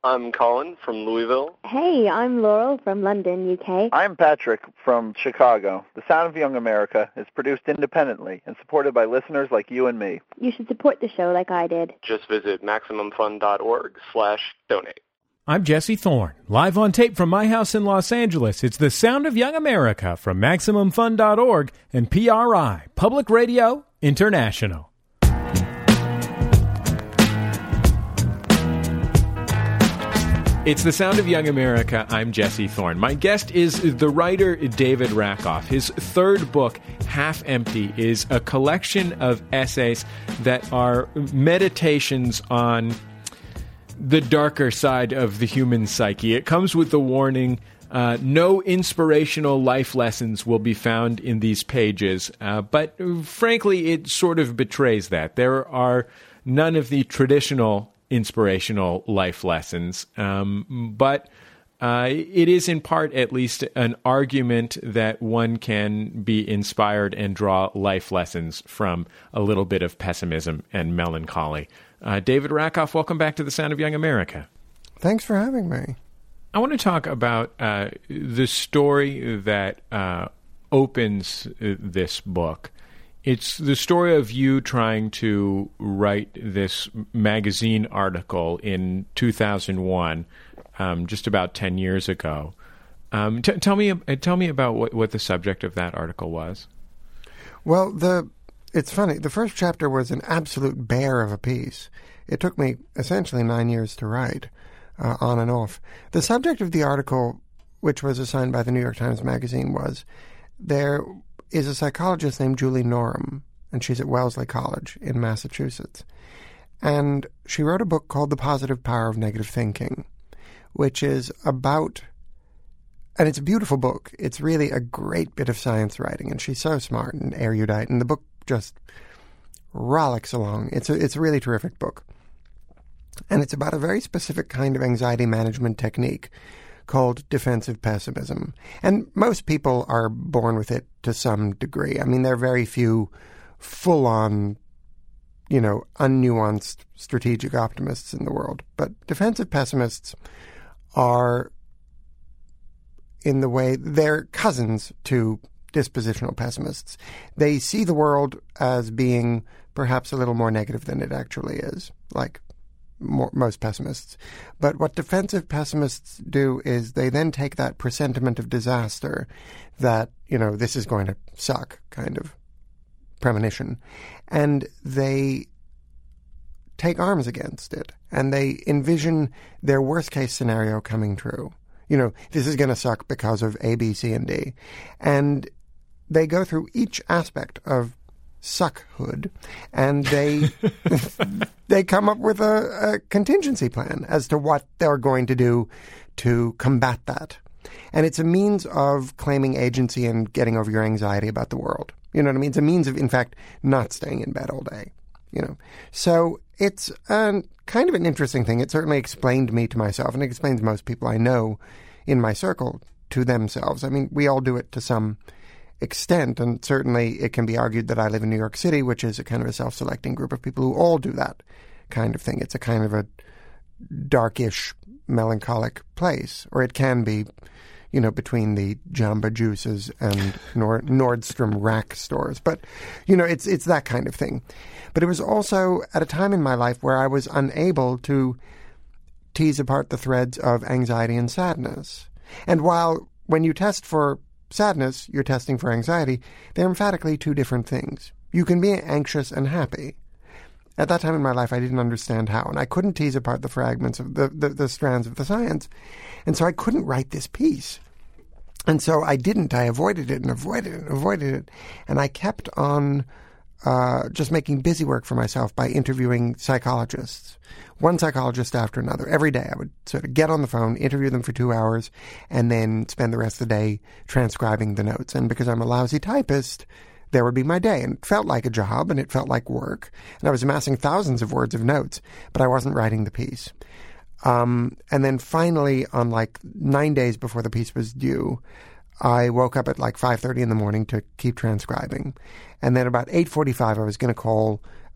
I'm Colin from Louisville. Hey, I'm Laurel from London, UK. I'm Patrick from Chicago. The Sound of Young America is produced independently and supported by listeners like you and me. You should support the show like I did. Just visit MaximumFun.org/donate. I'm Jesse Thorne, live on tape from my house in Los Angeles. It's the Sound of Young America from MaximumFun.org and PRI, Public Radio International. It's the Sound of Young America. I'm Jesse Thorne. My guest is the writer David Rakoff. His third book, Half Empty, is a collection of essays that are meditations on the darker side of the human psyche. It comes with the warning, no inspirational life lessons will be found in these pages, but frankly, it sort of betrays that. There are none of the traditional inspirational life lessons, but it is in part at least an argument that one can be inspired and draw life lessons from a little bit of pessimism and melancholy. David Rakoff, welcome back to the Sound of Young America. Thanks for having me. I want to talk about the story that opens this book. It's the story of you trying to write this magazine article in 2001, just about 10 years ago. Tell me about what the subject of that article was. Well, it's funny. The first chapter was an absolute bear of a piece. It took me essentially 9 years to write, on and off. The subject of the article, which was assigned by the New York Times Magazine, was there is a psychologist named Julie Norham, and she's at Wellesley College in Massachusetts. And she wrote a book called The Positive Power of Negative Thinking, which is about, and it's a beautiful book. It's really a great bit of science writing, and she's so smart and erudite, and the book just rollicks along. It's a really terrific book. And it's about a very specific kind of anxiety management technique called defensive pessimism. And most people are born with it to some degree. I mean, there are very few full-on, unnuanced strategic optimists in the world. But defensive pessimists are, in the way, they're cousins to dispositional pessimists. They see the world as being perhaps a little more negative than it actually is, like most pessimists. But what defensive pessimists do is they then take that presentiment of disaster, that, this is going to suck kind of premonition, and they take arms against it, and they envision their worst-case scenario coming true. This is going to suck because of A, B, C, and D. And they go through each aspect of suckhood, and they come up with a contingency plan as to what they're going to do to combat that. And it's a means of claiming agency and getting over your anxiety about the world. You know what I mean? It's a means of, in fact, not staying in bed all day. So it's kind of an interesting thing. It certainly explained me to myself, and it explains most people I know in my circle to themselves. I mean, we all do it to some extent, and certainly it can be argued that I live in New York City, which is a kind of a self-selecting group of people who all do that kind of thing. It's a kind of a darkish, melancholic place, or it can be, between the Jamba Juices and Nordstrom rack stores. But, it's that kind of thing. But it was also at a time in my life where I was unable to tease apart the threads of anxiety and sadness. And while when you test for sadness, you're testing for anxiety, they're emphatically two different things. You can be anxious and happy. At that time in my life, I didn't understand how, and I couldn't tease apart the fragments of the strands of the science, and so I couldn't write this piece. And so I didn't. I avoided it and avoided it and avoided it, and I kept on just making busy work for myself by interviewing psychologists, one psychologist after another. Every day I would sort of get on the phone, interview them for 2 hours, and then spend the rest of the day transcribing the notes. And because I'm a lousy typist, there would be my day. And it felt like a job, and it felt like work. And I was amassing thousands of words of notes, but I wasn't writing the piece. And then finally, on 9 days before the piece was due, I woke up at 5:30 in the morning to keep transcribing. And then about 8:45, I was going to call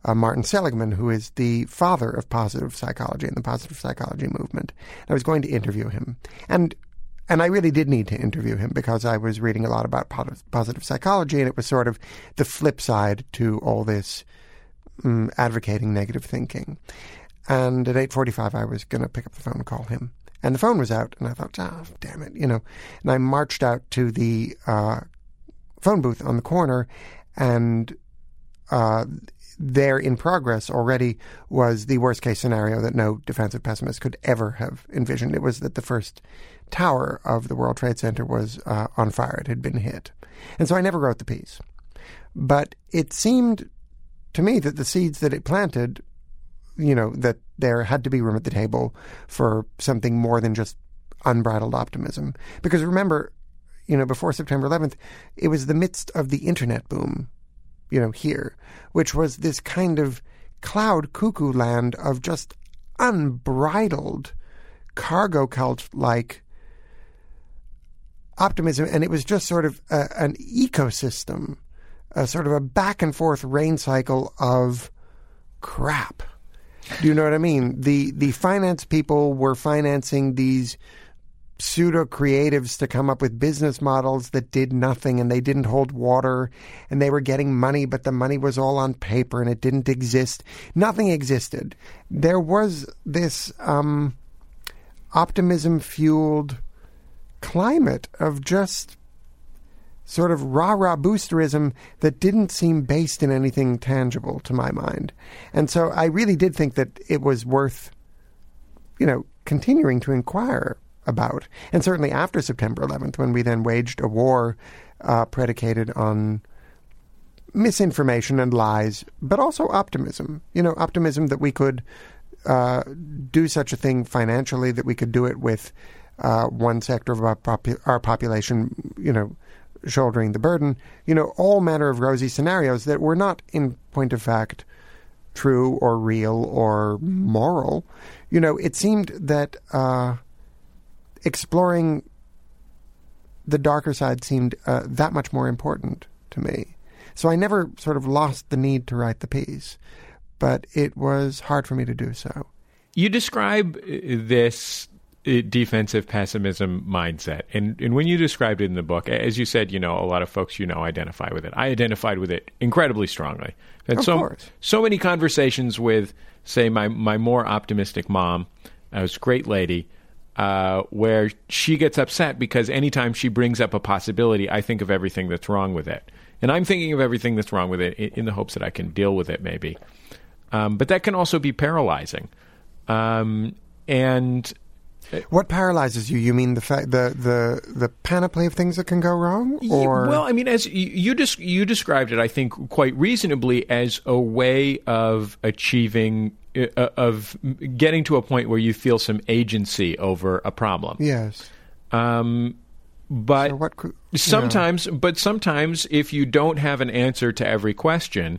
Martin Seligman, who is the father of positive psychology and the positive psychology movement. I was going to interview him. And I really did need to interview him because I was reading a lot about positive psychology, and it was sort of the flip side to all this advocating negative thinking. And at 8:45, I was going to pick up the phone and call him. And the phone was out, and I thought, damn it, And I marched out to the phone booth on the corner, and there in progress already was the worst-case scenario that no defensive pessimist could ever have envisioned. It was that the first tower of the World Trade Center was on fire. It had been hit. And so I never wrote the piece. But it seemed to me that the seeds that it planted, that there had to be room at the table for something more than just unbridled optimism. Because remember, before September 11th, it was the midst of the internet boom, here, which was this kind of cloud cuckoo land of just unbridled cargo cult-like optimism. And it was just sort of an ecosystem, sort of a back and forth rain cycle of crap. Do you know what I mean? The finance people were financing these pseudo-creatives to come up with business models that did nothing, and they didn't hold water, and they were getting money, but the money was all on paper and it didn't exist. Nothing existed. There was this optimism-fueled climate of just sort of rah-rah boosterism that didn't seem based in anything tangible to my mind. And so I really did think that it was worth, continuing to inquire about. And certainly after September 11th, when we then waged a war predicated on misinformation and lies, but also optimism. Optimism that we could do such a thing financially, that we could do it with one sector of our population, shouldering the burden, all manner of rosy scenarios that were not, in point of fact, true or real or moral. It seemed that exploring the darker side seemed that much more important to me. So I never sort of lost the need to write the piece, but it was hard for me to do so. You describe this defensive pessimism mindset. And when you described it in the book, as you said, a lot of folks identify with it. I identified with it incredibly strongly. And so many conversations with, say, my more optimistic mom, who's a great lady, where she gets upset because anytime she brings up a possibility, I think of everything that's wrong with it. And I'm thinking of everything that's wrong with it in the hopes that I can deal with it, maybe. But that can also be paralyzing. And what paralyzes you? You mean the panoply of things that can go wrong? Or? Well, I mean, as you described it, I think quite reasonably as a way of achieving, of getting to a point where you feel some agency over a problem. Yes. But sometimes if you don't have an answer to every question,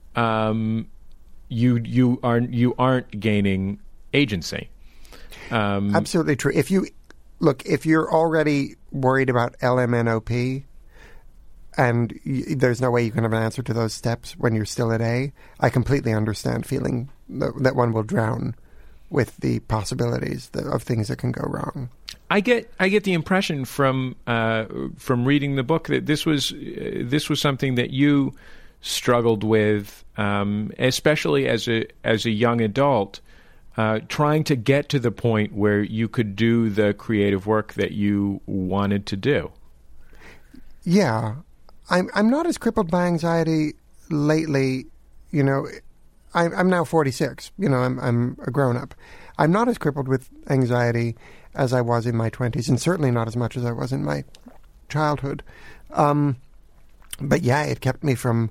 you aren't gaining agency. Absolutely true. If you're already worried about LMNOP and there's no way you can have an answer to those steps when you're still at A, I completely understand feeling that one will drown with the possibilities of things that can go wrong. I get the impression from reading the book that this was something that you struggled with, especially as a young adult. Trying to get to the point where you could do the creative work that you wanted to do. Yeah. I'm not as crippled by anxiety lately. I'm now 46. I'm a grown-up. I'm not as crippled with anxiety as I was in my 20s, and certainly not as much as I was in my childhood. But yeah, it kept me from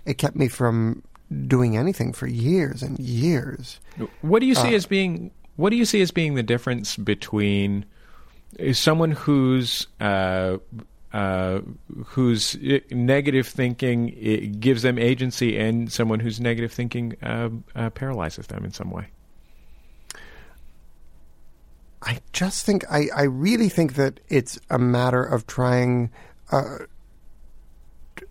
doing anything for years and years. What do you see as being the difference between someone whose negative thinking gives them agency and someone whose negative thinking paralyzes them in some way? I just think I really think that it's a matter of trying.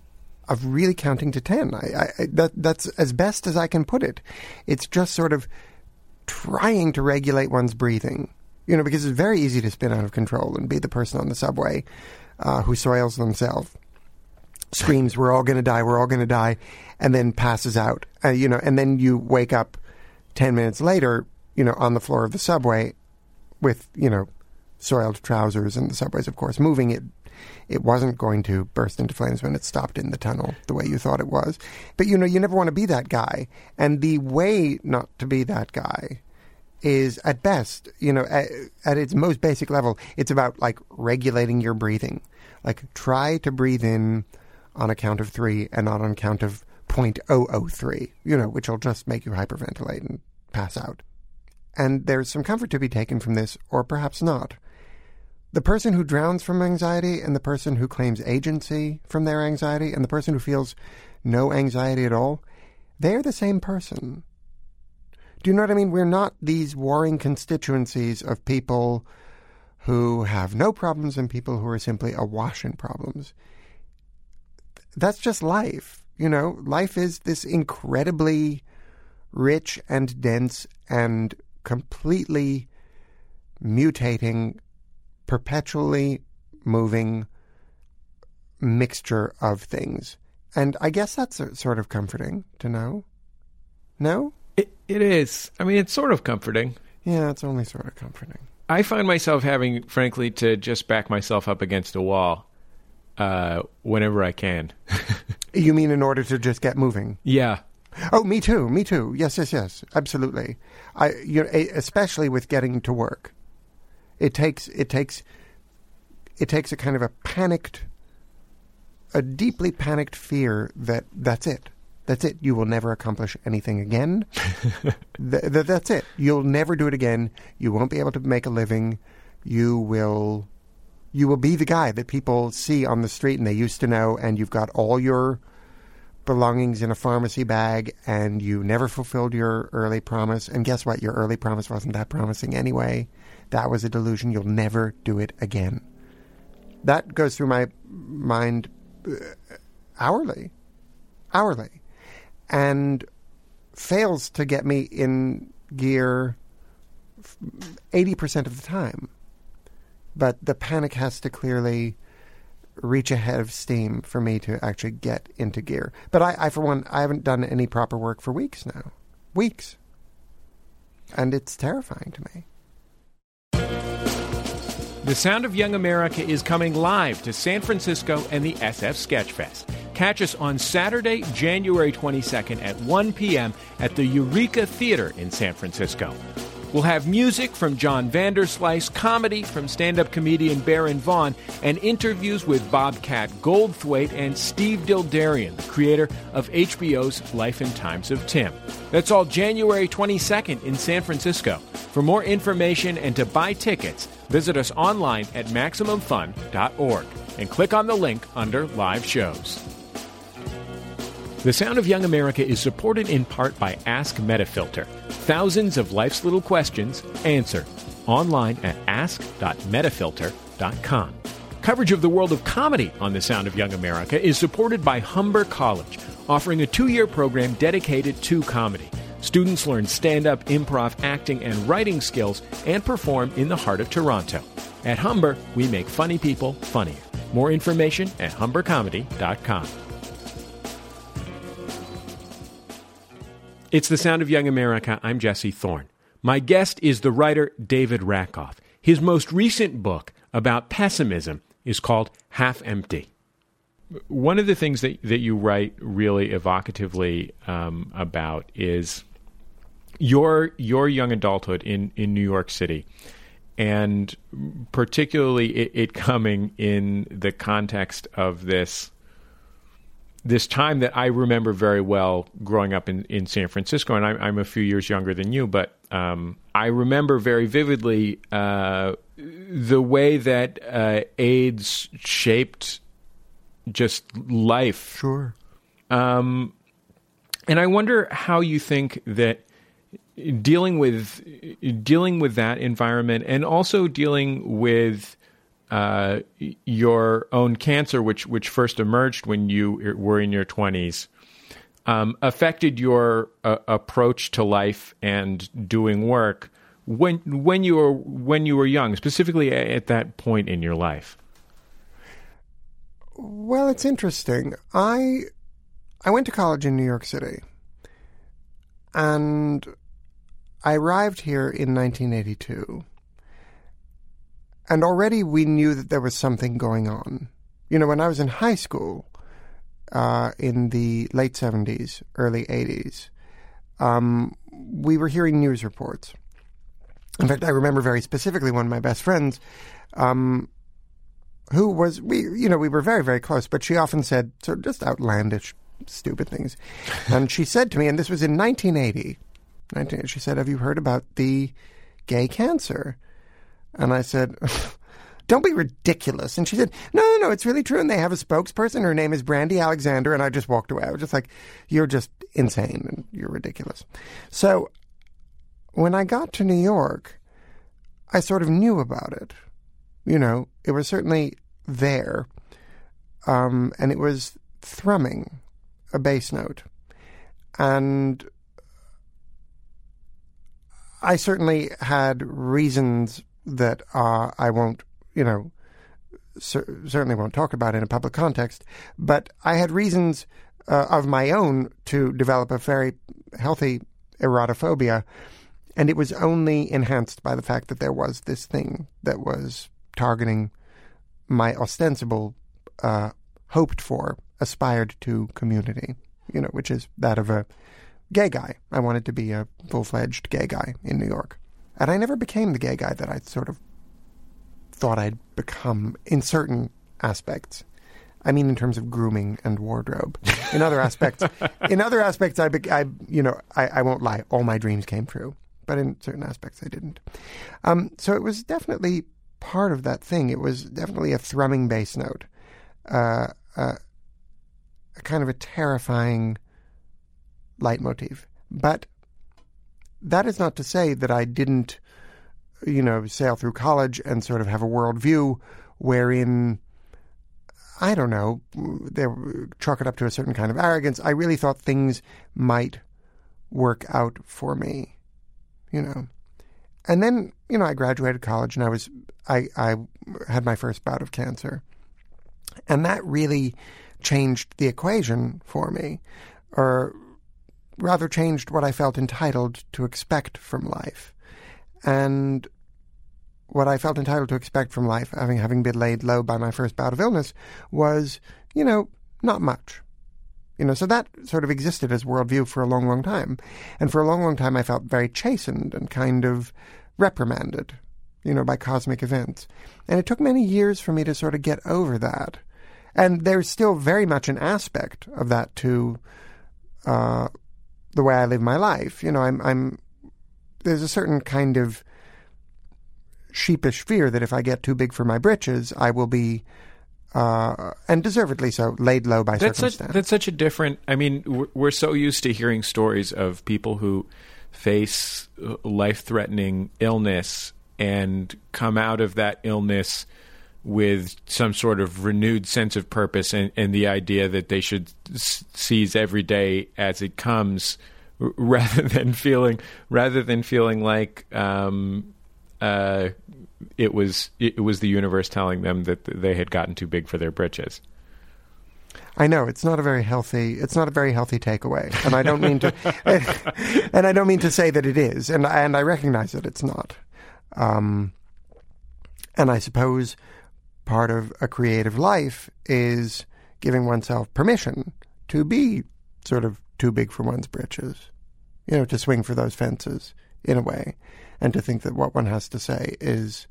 of really counting to 10. That's as best as I can put it. It's just sort of trying to regulate one's breathing, because it's very easy to spin out of control and be the person on the subway who soils themselves, screams, "We're all going to die, we're all going to die," and then passes out, and then you wake up 10 minutes later, on the floor of the subway with, soiled trousers, and the subway's, of course, moving. It wasn't going to burst into flames when it stopped in the tunnel the way you thought it was. But, you never want to be that guy. And the way not to be that guy is, at best, at its most basic level, it's about, like, regulating your breathing. Like, try to breathe in on a count of 3 and not on a count of 0.003, which will just make you hyperventilate and pass out. And there's some comfort to be taken from this, or perhaps not. The person who drowns from anxiety and the person who claims agency from their anxiety and the person who feels no anxiety at all, they're the same person. Do you know what I mean? We're not these warring constituencies of people who have no problems and people who are simply awash in problems. That's just life. Life is this incredibly rich and dense and completely mutating, perpetually moving mixture of things. And I guess that's sort of comforting to know. No? It is. I mean, it's sort of comforting. Yeah, it's only sort of comforting. I find myself having, frankly, to just back myself up against a wall whenever I can. You mean in order to just get moving? Yeah. Oh, me too. Yes, absolutely. Especially with getting to work. It takes a kind of a deeply panicked fear that that's it. That's it. You will never accomplish anything again. That's it. You'll never do it again. You won't be able to make a living. You will be the guy that people see on the street and they used to know, and you've got all your belongings in a pharmacy bag, and you never fulfilled your early promise. And guess what? Your early promise wasn't that promising anyway. That was a delusion. You'll never do it again. That goes through my mind hourly, and fails to get me in gear 80% of the time. But the panic has to clearly reach a head of steam for me to actually get into gear. But I, for one, I haven't done any proper work for weeks now. Weeks. And it's terrifying to me. The Sound of Young America is coming live to San Francisco and the SF Sketchfest. Catch us on Saturday, January 22nd at 1 p.m. at the Eureka Theater in San Francisco. We'll have music from John Vanderslice, comedy from stand-up comedian Baron Vaughn, and interviews with Bobcat Goldthwait and Steve Dildarian, the creator of HBO's Life and Times of Tim. That's all January 22nd in San Francisco. For more information and to buy tickets, visit us online at MaximumFun.org and click on the link under Live Shows. The Sound of Young America is supported in part by Ask Metafilter. Thousands of life's little questions answered online at ask.metafilter.com. Coverage of the world of comedy on The Sound of Young America is supported by Humber College, offering a 2-year program dedicated to comedy. Students learn stand-up, improv, acting, and writing skills and perform in the heart of Toronto. At Humber, we make funny people funnier. More information at humbercomedy.com. It's The Sound of Young America. I'm Jesse Thorne. My guest is the writer David Rakoff. His most recent book about pessimism is called Half Empty. One of the things that you write really evocatively about is your young adulthood in New York City, and particularly it coming in the context of this time that I remember very well growing up in San Francisco, and I'm a few years younger than you, but I remember very vividly the way that AIDS shaped just life. Sure. And I wonder how you think that dealing with that environment and also dealing with your own cancer, which first emerged when you were in your 20s, affected your approach to life and doing work when you were young, specifically at that point in your life? Well, it's interesting. I went to college in New York City, and I arrived here in 1982. And already we knew that there was something going on. You know, when I was in high school, in the late 70s, early 80s, we were hearing news reports. In fact, I remember very specifically one of my best friends, who was, we were very, very close, but she often said sort of just outlandish, stupid things. And she said to me, and this was in 1980, she said, "Have you heard about the gay cancer?" And I said, "Don't be ridiculous." And she said, No, it's really true. And they have a spokesperson. Her name is Brandy Alexander. And I just walked away. I was just like, "You're just insane and you're ridiculous." So when I got to New York, I sort of knew about it. You know, it was certainly there. And it was thrumming a bass note. And I certainly had reasons that I won't, certainly won't talk about in a public context, but I had reasons of my own to develop a very healthy erotophobia, and it was only enhanced by the fact that there was this thing that was targeting my ostensible, hoped-for, aspired-to community, which is that of a gay guy. I wanted to be a full-fledged gay guy in New York. And I never became the gay guy that I sort of thought I'd become in certain aspects. I mean, in terms of grooming and wardrobe. In other aspects, I won't lie. All my dreams came true, but in certain aspects, I didn't. So it was definitely part of that thing. It was definitely a thrumming bass note, a kind of a terrifying leitmotif. But that is not to say that I didn't, sail through college and sort of have a worldview wherein, I don't know, they chalk it up to a certain kind of arrogance. I really thought things might work out for me, And then, I graduated college and I had my first bout of cancer. And that really changed the equation for me, or rather changed what I felt entitled to expect from life. And what I felt entitled to expect from life, having been laid low by my first bout of illness, was, not much. So that sort of existed as worldview for a long, long time. And for a long, long time I felt very chastened and kind of reprimanded, by cosmic events. And it took many years for me to sort of get over that. And there's still very much an aspect of that to the way I live my life. There's a certain kind of sheepish fear that if I get too big for my britches, I will be, and deservedly so, laid low by circumstance. That's such a different, we're so used to hearing stories of people who face life-threatening illness and come out of that illness with some sort of renewed sense of purpose and the idea that they should seize every day as it comes, rather than feeling like it was the universe telling them that they had gotten too big for their britches. I know it's not a very healthy takeaway, and I don't mean to, and I don't mean to say that it is, and I recognize that it's not. And I suppose part of a creative life is giving oneself permission to be sort of too big for one's britches, to swing for those fences in a way, and to think that what one has to say is,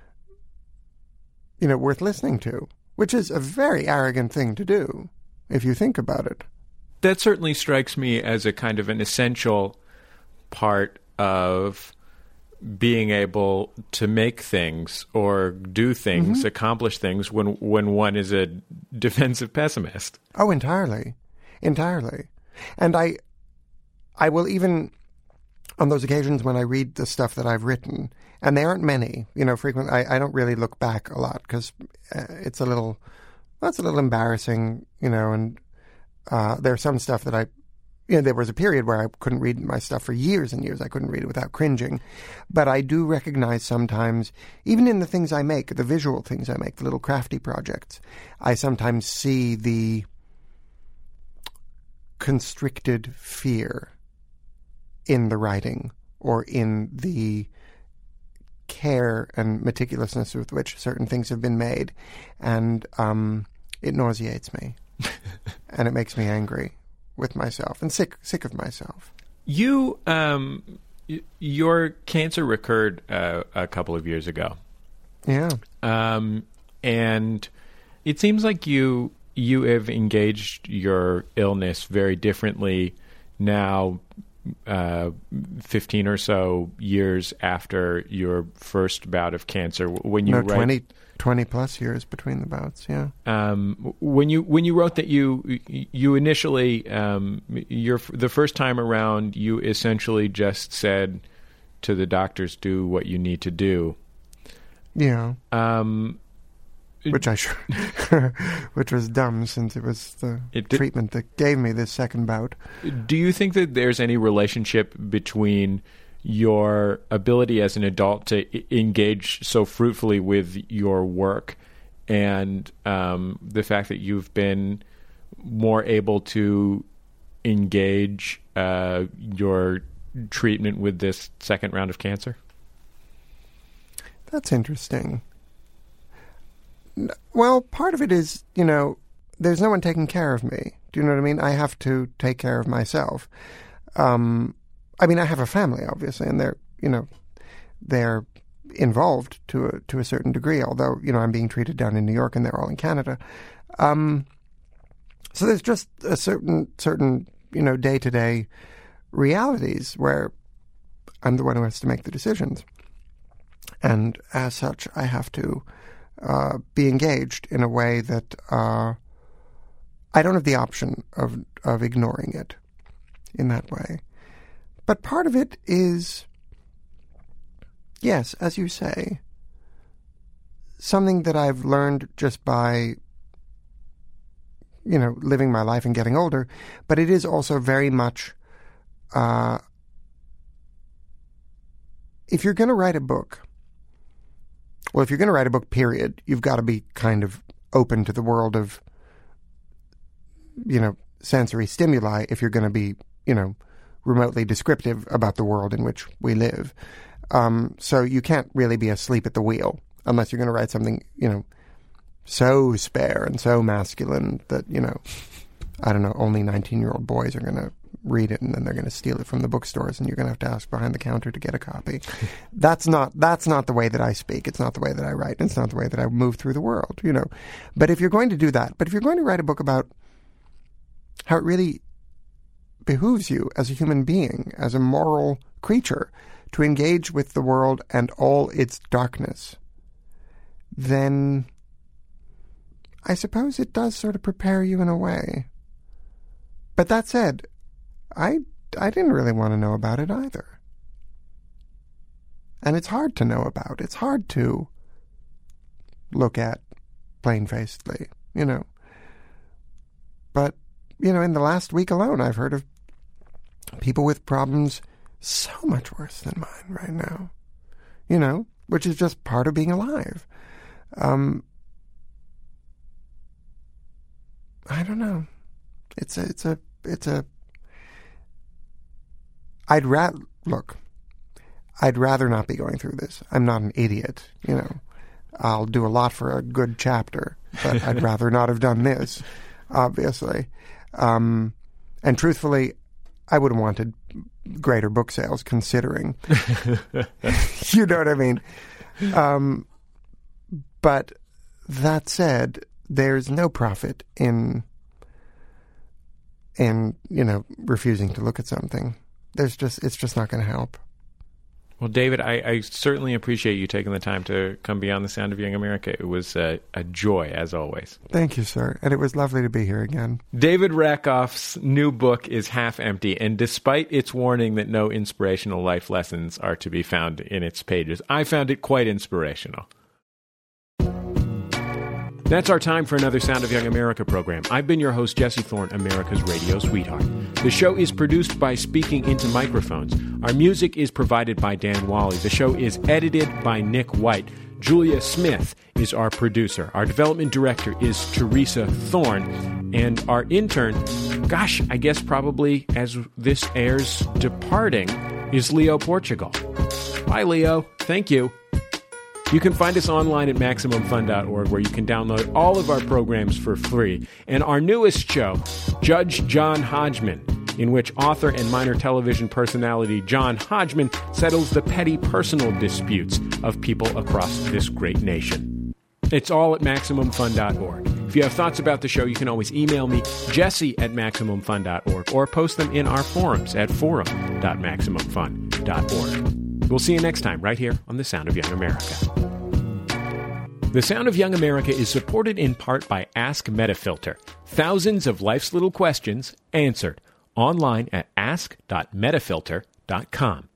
worth listening to, which is a very arrogant thing to do, if you think about it. That certainly strikes me as a kind of an essential part of being able to make things or do things, accomplish things when one is a defensive pessimist. Oh, entirely. And I will even on those occasions when I read the stuff that I've written, and there aren't many, frequently, I don't really look back a lot because it's a little embarrassing, and there's some stuff that there was a period where I couldn't read my stuff for years and years. I couldn't read it without cringing. But I do recognize sometimes, even in the things I make, the visual things I make, the little crafty projects, I sometimes see the constricted fear in the writing or in the care and meticulousness with which certain things have been made. And it nauseates me. And it makes me angry with myself and sick of myself. Your cancer recurred a couple of years ago. Yeah. And it seems like you have engaged your illness very differently now, 15 or so years after your first bout of cancer. When you 20 plus years between the bouts, yeah. When you wrote that you initially the first time around, you essentially just said to the doctors, do what you need to do. Yeah. Which which was dumb, since it was the treatment that gave me this second bout. Do you think that there's any relationship between your ability as an adult to engage so fruitfully with your work and the fact that you've been more able to engage your treatment with this second round of cancer? That's interesting. Well, part of it is, there's no one taking care of me. Do you know what I mean? I have to take care of myself. I have a family, obviously, and they're involved to a certain degree, although, I'm being treated down in New York and they're all in Canada. So there's just a certain day-to-day realities where I'm the one who has to make the decisions. And as such, I have to be engaged in a way that I don't have the option of ignoring it in that way. But part of it is, yes, as you say, something that I've learned just by, living my life and getting older. But it is also very much, if you're going to write a book, period, you've got to be kind of open to the world of, sensory stimuli if you're going to be, remotely descriptive about the world in which we live. So you can't really be asleep at the wheel unless you're going to write something, so spare and so masculine that, I don't know, only 19-year-old boys are going to read it and then they're going to steal it from the bookstores and you're going to have to ask behind the counter to get a copy. That's not the way that I speak. It's not the way that I write. It's not the way that I move through the world, But if you're going to do that, if you're going to write a book about how it really behooves you as a human being, as a moral creature, to engage with the world and all its darkness, then I suppose it does sort of prepare you in a way. But that said, I didn't really want to know about it either. And it's hard to know about. It's hard to look at plain-facedly, But, in the last week alone, I've heard of people with problems so much worse than mine right now, which is just part of being alive. I don't know. I'd rather not be going through this. I'm not an idiot, I'll do a lot for a good chapter, but I'd rather not have done this, obviously. And truthfully, I would have wanted greater book sales, considering. You know what I mean? But that said, there's no profit in refusing to look at something. It's just not going to help. Well, David, I certainly appreciate you taking the time to come be on The Sound of Young America. It was a joy, as always. Thank you, sir. And it was lovely to be here again. David Rakoff's new book is Half Empty, and despite its warning that no inspirational life lessons are to be found in its pages, I found it quite inspirational. That's our time for another Sound of Young America program. I've been your host, Jesse Thorne, America's radio sweetheart. The show is produced by Speaking Into Microphones. Our music is provided by Dan Wally. The show is edited by Nick White. Julia Smith is our producer. Our development director is Teresa Thorne. And our intern, I guess probably as this airs departing, is Leo Portugal. Bye, Leo. Thank you. You can find us online at MaximumFun.org, where you can download all of our programs for free. And our newest show, Judge John Hodgman, in which author and minor television personality John Hodgman settles the petty personal disputes of people across this great nation. It's all at MaximumFun.org. If you have thoughts about the show, you can always email me, jesse@MaximumFun.org, or post them in our forums at forum.MaximumFun.org. We'll see you next time, right here on The Sound of Young America. The Sound of Young America is supported in part by Ask Metafilter. Thousands of life's little questions answered online at ask.metafilter.com.